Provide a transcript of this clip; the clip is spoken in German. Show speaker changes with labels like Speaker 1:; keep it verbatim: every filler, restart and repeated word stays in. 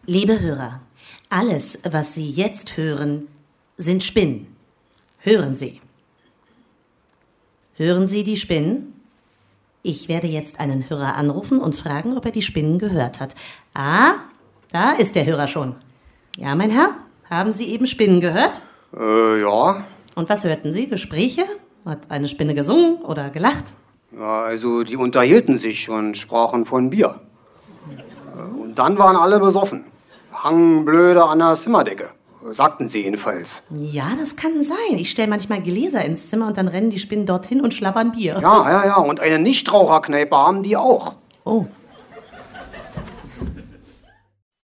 Speaker 1: Liebe Hörer, alles, was Sie jetzt hören, sind Spinnen. Hören Sie. Hören Sie die Spinnen? Ich werde jetzt einen Hörer anrufen und fragen, ob er die Spinnen gehört hat. Ah, da ist der Hörer schon. Ja, mein Herr, haben Sie eben Spinnen gehört?
Speaker 2: Äh, ja.
Speaker 1: Und was hörten Sie? Gespräche? Hat eine Spinne gesungen oder gelacht?
Speaker 2: Ja, also die unterhielten sich und sprachen von Bier. Und dann waren alle besoffen. Hangen blöde an der Zimmerdecke. Sagten sie jedenfalls.
Speaker 1: Ja, das kann sein. Ich stelle manchmal Gläser ins Zimmer und dann rennen die Spinnen dorthin und schlabbern Bier.
Speaker 2: Ja, ja, ja. Und eine Nichtraucherkneipe haben die auch.
Speaker 1: Oh.